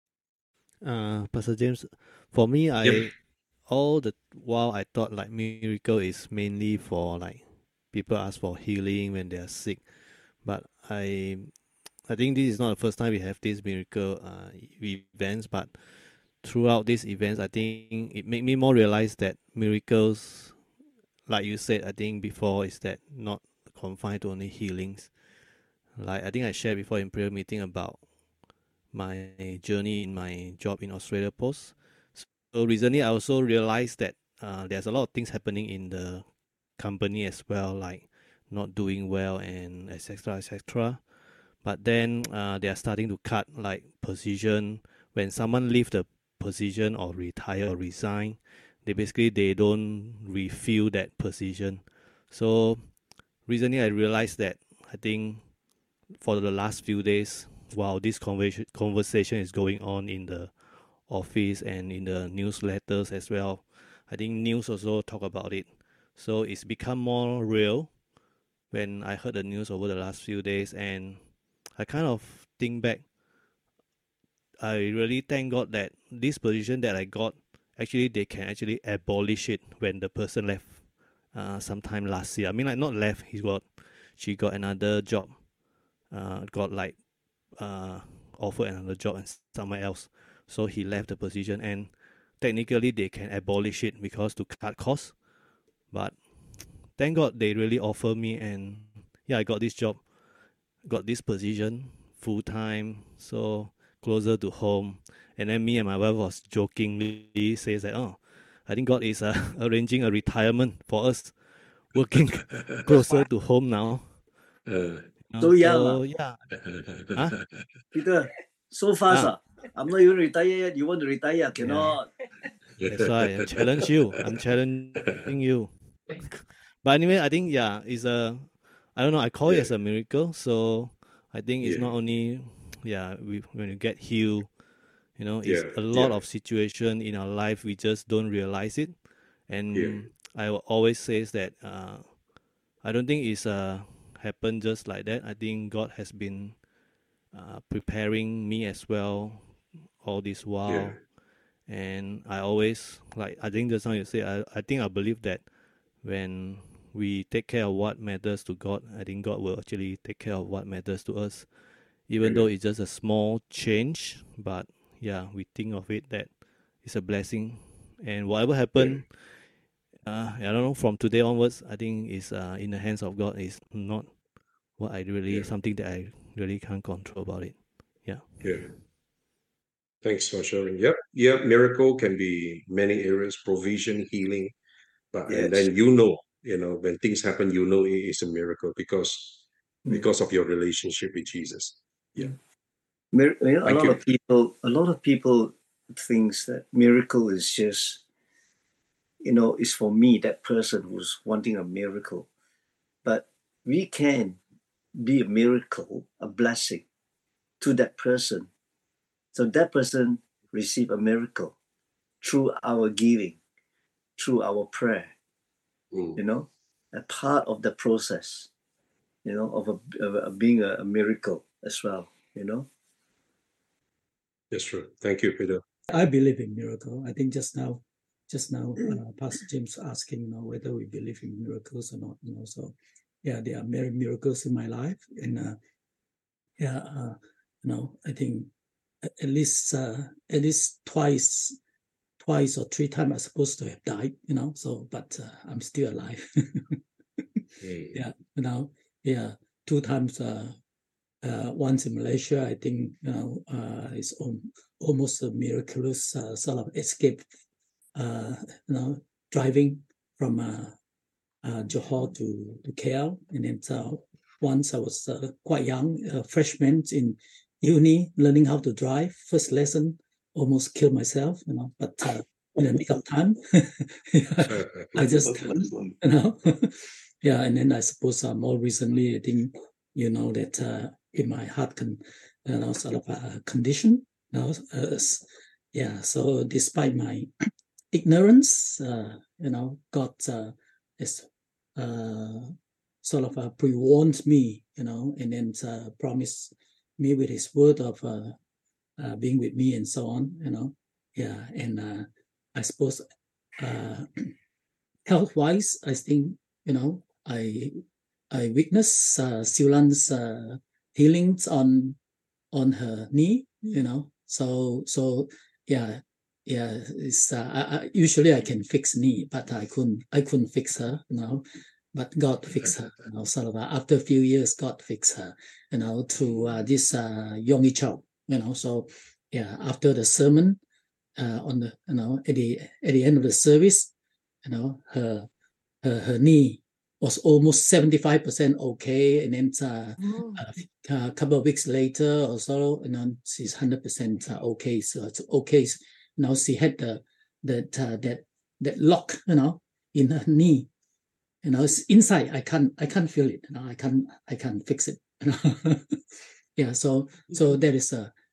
Pastor James, for me, Yep. all the while I thought like miracle is mainly for like people ask for healing when they are sick, but I think this is not the first time we have these miracle events, but throughout these events, I think it made me more realize that miracles, like you said, I think before, is that not confined to only healings. Like I think I shared before in prayer meeting about my journey in my job in Australia Post. So recently, I also realized that there's a lot of things happening in the company as well, like not doing well and etc. etc. But then they are starting to cut like position. When someone leave the position or retire or resign, they don't refill that position. So recently I realized that I think for the last few days, while this conversation is going on in the office and in the newsletters as well, I think news also talk about it. So it's become more real when I heard the news over the last few days, and I kind of think back. I really thank God that this position that I got, actually they can actually abolish it when the person left sometime last year. I mean, like not left, she got another job, got like offered another job and somewhere else. So he left the position, and technically they can abolish it because to cut costs. But thank God they really offer me, and yeah, I got this job, got this position full time, so closer to home. And then me and my wife was jokingly says that, oh, I think God is arranging a retirement for us, working closer to home now. So So young, yeah, huh? Peter, so fast. Ah, I'm not even retired yet. You want to retire? Cannot. that's why I challenge you. I'm challenging you. But anyway, I think yeah, I don't know. I call it Yeah. as a miracle. So I think it's Yeah. not only when you get healed, Yeah. it's a lot Yeah. of situation in our life we just don't realize it. Yeah. And I will always says that I don't think it's happened just like that. I think God has been preparing me as well all this Yeah. while. And I always like I think just now you say I think I believe that when we take care of what matters to God, I think God will actually take care of what matters to us. Even though Amen. it's just a small change, but yeah, we think of it that it's a blessing. And whatever Yeah. happened, I don't know, from today onwards, I think is in the hands of God. Is not what I really, Yeah. something that I really can't control about it. Yeah. Yeah. Thanks for sharing. Yep. Yep. Miracle can be many areas, provision, healing, but and Yes. then when things happen, it is a miracle because of your relationship with Jesus. Yeah. A Thank lot you. of people thinks that miracle is just, is for me, that person who's wanting a miracle. But we can be a miracle, a blessing to that person. So that person receive a miracle through our giving, through our prayer, Mm. a part of the process. of being a miracle as well. That's true. Thank you, Peter. I believe in miracle. I think just now, Pastor James asking, whether we believe in miracles or not. So yeah, there are many miracles in my life, and I think at least twice or three times I'm supposed to have died. So but I'm still alive. Yeah, two times. Once in Malaysia, I think it's almost a miraculous sort of escape. Driving from Johor to KL, and then once I was quite young, a freshman in uni, learning how to drive. First lesson, almost killed myself. But in the nick of time, I just yeah, and then I suppose more recently, I think that in my heart sort of a condition. So despite my ignorance, God has sort of pre-warned me, and then promised me with His word of being with me and so on, and I suppose health-wise, I think I witnessed Siulan's healings on her knee, So it's usually I can fix knee, but I couldn't fix her, But God fixed her, sort of after a few years, God fixed her, through this Yong Chow, So after the sermon, on the at the end of the service, her knee was almost 75% okay, and then a couple of weeks later or so, she's 100% okay. So it's okay. Now she had that lock, in her knee. It's inside. I can't feel it. I can't fix it. So there is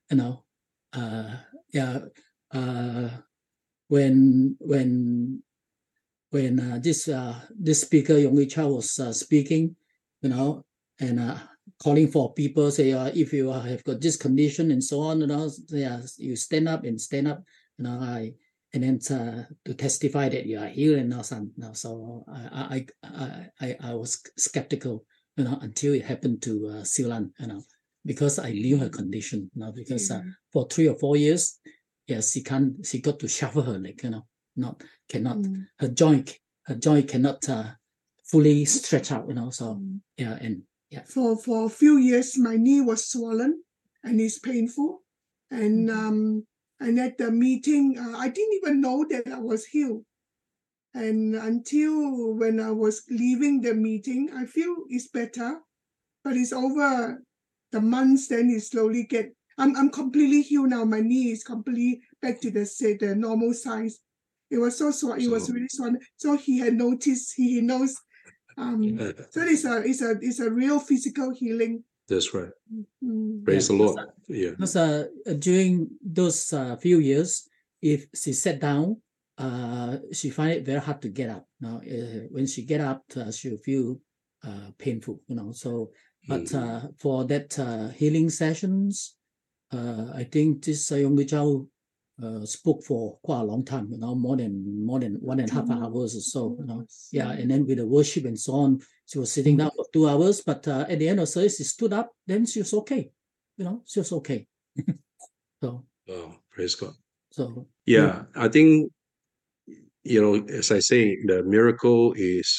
when this speaker Yong Chow was speaking, and calling for people, say if you have got this condition and so on, you stand up, and then to testify that you are healed and so I was skeptical, until it happened to Siulan, because I knew her condition, because for 3 or 4 years, she got to shuffle her leg, cannot her joint cannot fully stretch out, so for a few years my knee was swollen and it's painful, and at the meeting I didn't even know that I was healed, and until when I was leaving the meeting I feel it's better, but it's over the months, then it slowly I'm completely healed now. My knee is completely back to the normal size. It was it was really swollen. So he had noticed. He knows. So it's a real physical healing. That's right. Praise the Lord. Because during those few years, if she sat down, she find it very hard to get up. Now, when she get up, she'll feel painful. So, but for that healing sessions, I think this Yong Chow spoke for quite a long time, more than 1.5 hours or so, and then with the worship and so on, she was sitting down for 2 hours, but at the end of service, she stood up, then she was okay, she was okay. So, praise God. So I think, as I say, the miracle is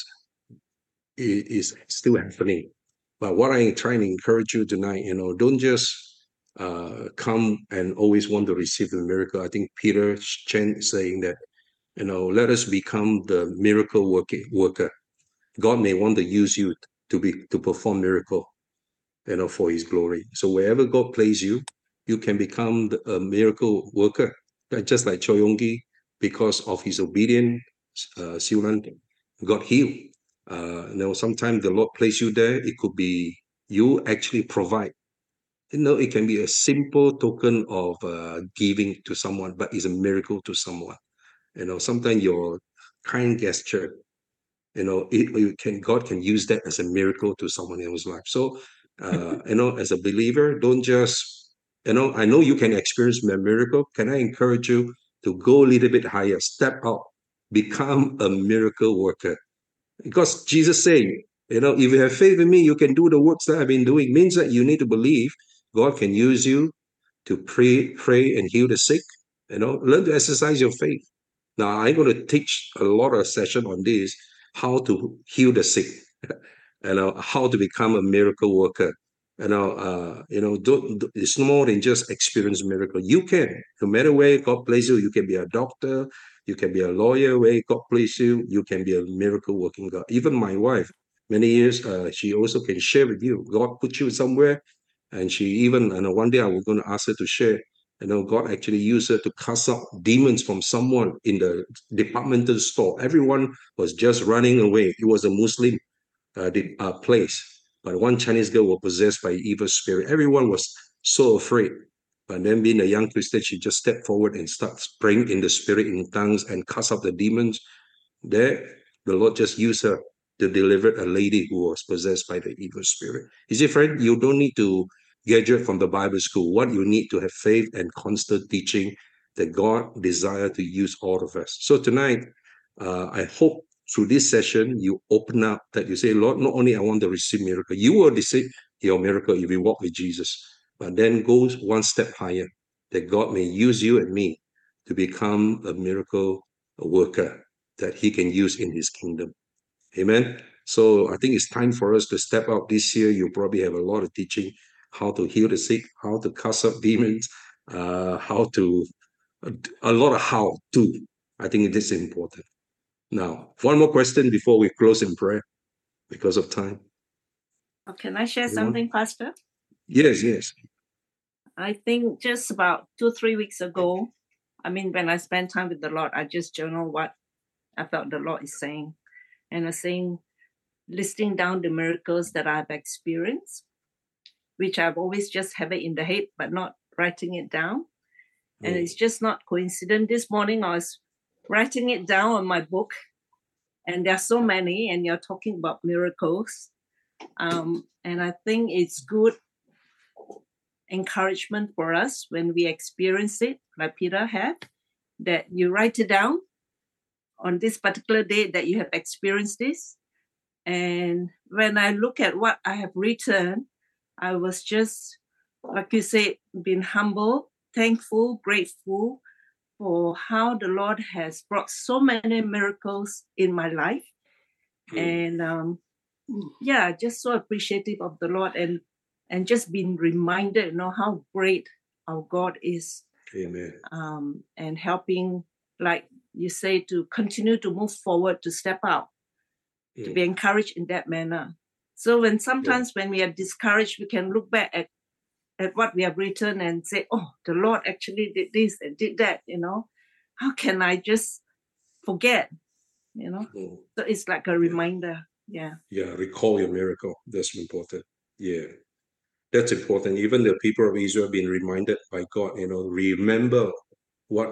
still happening. But what I'm trying to encourage you tonight, don't just come and always want to receive the miracle. I think Peter Chen is saying that, let us become the miracle worker. God may want to use you to perform miracle, for His glory. So wherever God places you, you can become a miracle worker. Just like Choi Yong-gi, because of his obedience, Siulan got healed. Sometimes the Lord place you there. It could be you actually provide. It can be a simple token of giving to someone, but it's a miracle to someone. Sometimes your kind gesture, God can use that as a miracle to someone else's life. So, as a believer, don't just, I know you can experience a miracle. Can I encourage you to go a little bit higher, step up, become a miracle worker? Because Jesus said, if you have faith in me, you can do the works that I've been doing. Means that you need to believe God can use you to pray and heal the sick. Learn to exercise your faith. Now, I'm going to teach a lot of session on this, how to heal the sick, how to become a miracle worker. It's more than just experience miracle. You can, no matter where God places you, you can be a doctor, you can be a lawyer, where God places you, you can be a miracle working God. Even my wife, many years, she also can share with you. God put you somewhere, and she even, one day I was going to ask her to share. God actually used her to cast out demons from someone in the departmental store. Everyone was just running away. It was a Muslim place. But one Chinese girl was possessed by evil spirit. Everyone was so afraid. But then being a young Christian, she just stepped forward and started praying in the spirit in tongues and cast out the demons. There, the Lord just used her to deliver a lady who was possessed by the evil spirit. You see, friend, you don't need to graduate from the Bible school. What you need to have faith and constant teaching that God desires to use all of us. So tonight, I hope through this session, you open up that you say, Lord, not only I want to receive miracle, you will receive your miracle if you walk with Jesus, but then go one step higher, that God may use you and me to become a miracle worker that he can use in his kingdom. Amen. So I think it's time for us to step out this year. You probably have a lot of teaching, how to heal the sick, how to cast out demons, a lot of how to. I think it is important. Now, one more question before we close in prayer because of time. Can I share something, Pastor? Yes. I think just about 2-3 weeks ago, when I spent time with the Lord, I just journal what I felt the Lord is saying. And I was saying, listing down the miracles that I've experienced, which I've always just have it in the head, but not writing it down. And it's just not coincident. This morning I was writing it down on my book, and there are so many, and you're talking about miracles. And I think it's good encouragement for us when we experience it, like Peter had, that you write it down on this particular day that you have experienced this. And when I look at what I have written, I was just, like you said, being humble, thankful, grateful for how the Lord has brought so many miracles in my life. And just so appreciative of the Lord and just being reminded, how great our God is. Amen. And helping, like you say, to continue to move forward, to step out, to be encouraged in that manner. So when we are discouraged, we can look back at what we have written and say, oh, the Lord actually did this and did that, How can I just forget, So it's like a reminder. Yeah, recall your miracle. That's important. Yeah, that's important. Even the people of Israel being reminded by God, remember what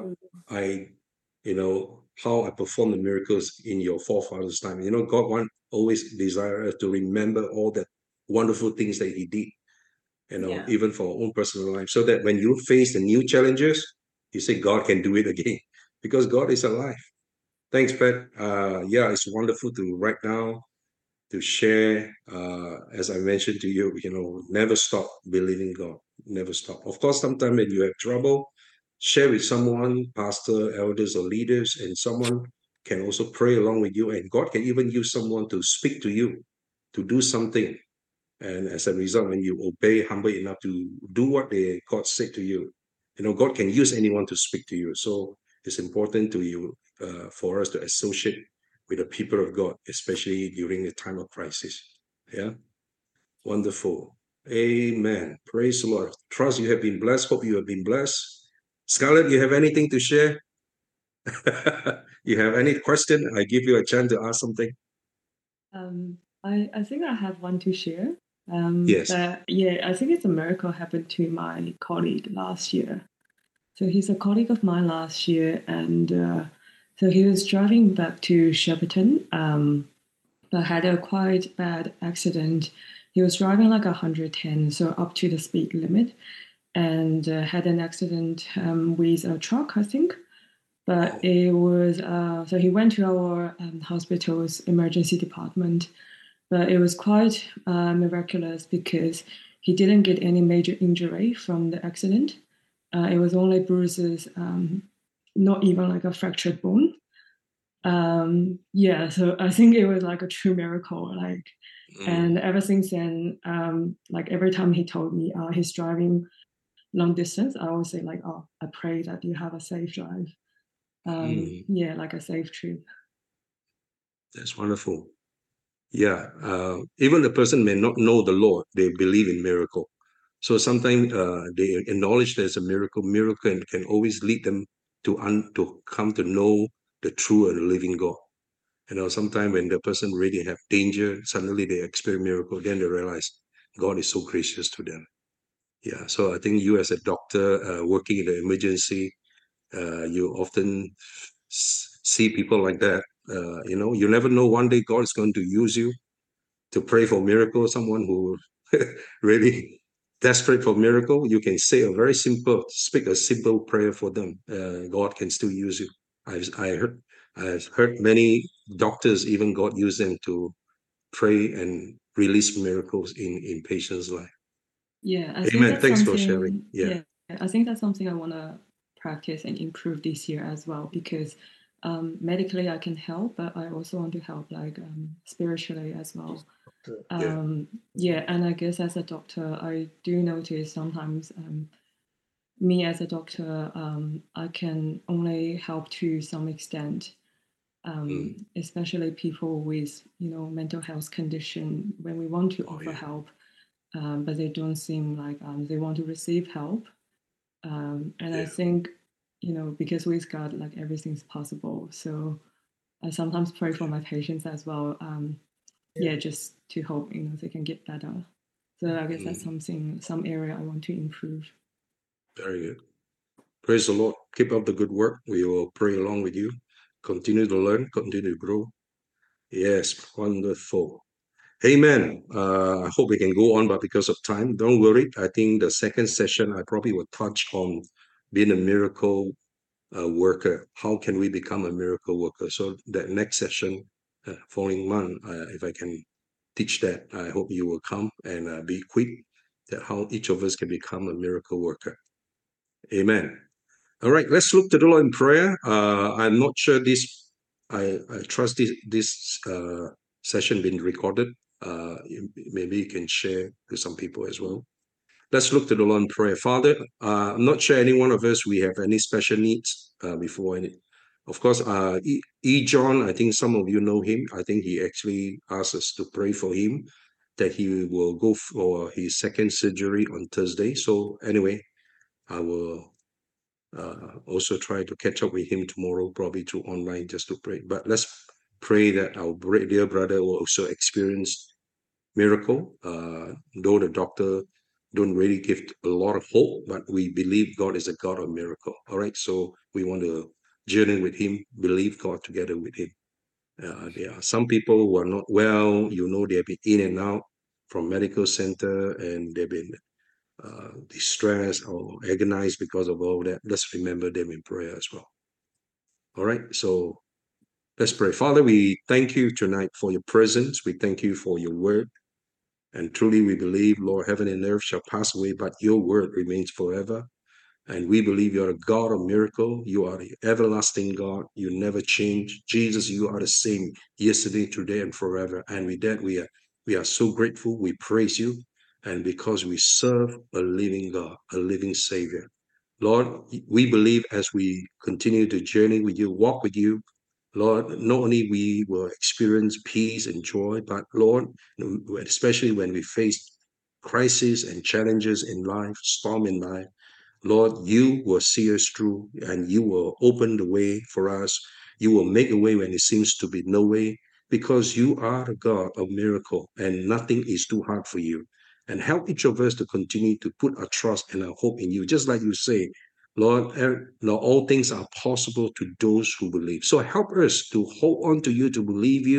how I performed the miracles in your forefathers' time. God always desire us to remember all the wonderful things that he did, even for our own personal life, so that when you face the new challenges, you say, God can do it again, because God is alive. Thanks, Pat. It's wonderful to write down, to share. As I mentioned to you, never stop believing God. Never stop. Of course, sometimes when you have trouble, share with someone, pastor, elders, or leaders, and someone can also pray along with you. And God can even use someone to speak to you, to do something. And as a result, when you obey, humble enough to do what God said to you, God can use anyone to speak to you. So it's important to you for us to associate with the people of God, especially during the time of crisis. Yeah, wonderful. Amen. Praise the Lord. Trust you have been blessed. Hope you have been blessed. Scarlett, you have anything to share? You have any question? I give you a chance to ask something. I think I have one to share. Yes. I think it's a miracle happened to my colleague last year. So he's a colleague of mine last year, and so he was driving back to Shepparton but had a quite bad accident. He was driving like 110, so up to the speed limit, and had an accident with a truck, I think. But it was, so he went to our hospital's emergency department, but it was quite miraculous because he didn't get any major injury from the accident. It was only bruises, not even like a fractured bone. Yeah, so I think it was like a true miracle. Like, and ever since then, like every time he told me he's driving long distance, I always say like, oh, I pray that you have a safe drive. Yeah, like a safe trip. That's wonderful. Yeah, even the person may not know the Lord, they believe in miracle. So sometimes they acknowledge there's a miracle. Miracle can always lead them to come to know the true and living God. You know, sometimes when the person really have danger, suddenly they experience miracle, then they realize God is so gracious to them. Yeah, so I think you as a doctor working in the emergency, you often see people like that. You know, you never know, one day God is going to use you to pray for miracle. Someone who really desperate for miracle, you can say speak a simple prayer for them. God can still use you. I've heard many doctors, even God used them to pray and release miracles in patients' life. Yeah, I think Amen. that's Thanks for something. sharing. Yeah. I think that's something I want to practice and improve this year as well, because medically I can help, but I also want to help like spiritually as well. Yeah, and I guess as a doctor, I do notice sometimes me as a doctor, I can only help to some extent, especially people with mental health condition. When we want to offer help, but they don't seem like they want to receive help. And I think, because with God, like everything's possible. So I sometimes pray for my patients as well. Yeah, just to hope they can get better. So I guess that's some area I want to improve. Very good. Praise the Lord. Keep up the good work. We will pray along with you. Continue to learn, continue to grow. Yes, wonderful. Amen. I hope we can go on, but because of time, don't worry. I think the second session, I probably will touch on being a miracle worker. How can we become a miracle worker? So that next session, following month, if I can teach that, I hope you will come and be equipped that how each of us can become a miracle worker. Amen. All right, let's look to the Lord in prayer. I'm not sure I trust this session being recorded. Maybe you can share to some people as well. Let's look to the Lord in prayer. Father, I'm not sure any one of us, we have any special needs before any. Of course, John, I think some of you know him. I think he actually asked us to pray for him that he will go for his second surgery on Thursday. So anyway, I will also try to catch up with him tomorrow, probably through online, just to pray. But let's pray that our dear brother will also experience miracle. Though the doctor don't really give a lot of hope, but we believe God is a God of miracle. All right, so we want to journey with him, believe God together with him. There are some people who are not well. They've been in and out from medical center, and they've been distressed or agonized because of all that. Let's remember them in prayer as well. All right, so let's pray. Father, we thank you tonight for your presence. We thank you for your word. And truly we believe, Lord, heaven and earth shall pass away, but your word remains forever. And we believe you're a God of miracle. You are the everlasting God. You never change. Jesus, you are the same yesterday, today, and forever. And with that, we are so grateful. We praise you. And because we serve a living God, a living Savior. Lord, we believe as we continue to journey with you, walk with you, Lord, not only we will experience peace and joy, but Lord, especially when we face crises and challenges in life, storm in life, Lord, you will see us through and you will open the way for us. You will make a way when it seems to be no way, because you are a God of miracle and nothing is too hard for you. And help each of us to continue to put our trust and our hope in you. Just like you say, Lord, all things are possible to those who believe. So help us to hold on to you, to believe you,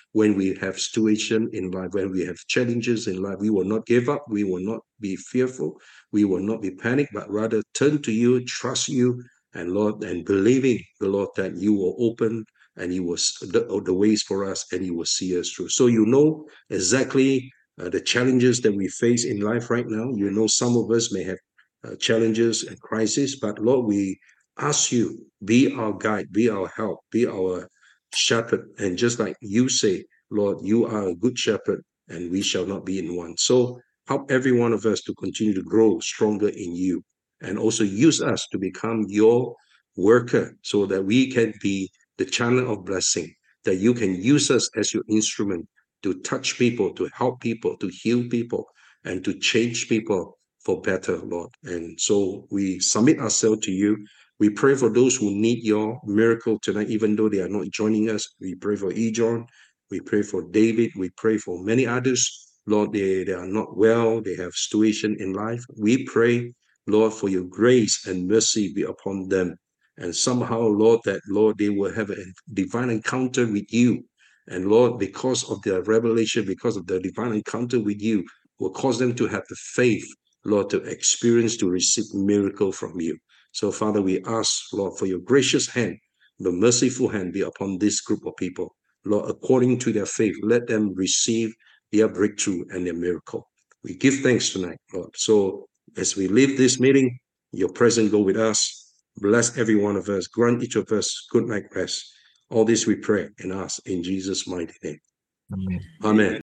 when we have situation in life, when we have challenges in life, we will not give up. We will not be fearful. We will not be panicked, but rather turn to you, trust you, and Lord, and believing the Lord that you will open and you will the ways for us, and you will see us through. So you know exactly the challenges that we face in life right now. You know, some of us may have challenges and crises, but Lord, we ask you, be our guide, be our help, be our shepherd. And just like you say, Lord, you are a good shepherd, and we shall not be in want. So help every one of us to continue to grow stronger in you, and also use us to become your worker, so that we can be the channel of blessing, that you can use us as your instrument to touch people, to help people, to heal people, and to change people for better, Lord. And so we submit ourselves to you. We pray for those who need your miracle tonight, even though they are not joining us. We pray for Ejon. We pray for David. We pray for many others. Lord, they are not well. They have situation in life. We pray, Lord, for your grace and mercy be upon them. And somehow, Lord, they will have a divine encounter with you. And Lord, because of their revelation, because of their divine encounter with you, will cause them to have the faith, Lord, to experience, to receive miracle from you. So, Father, we ask, Lord, for your gracious hand, the merciful hand be upon this group of people. Lord, according to their faith, let them receive their breakthrough and their miracle. We give thanks tonight, Lord. So as we leave this meeting, your presence go with us. Bless every one of us. Grant each of us good night rest. All this we pray and ask in Jesus' mighty name. Amen. Amen.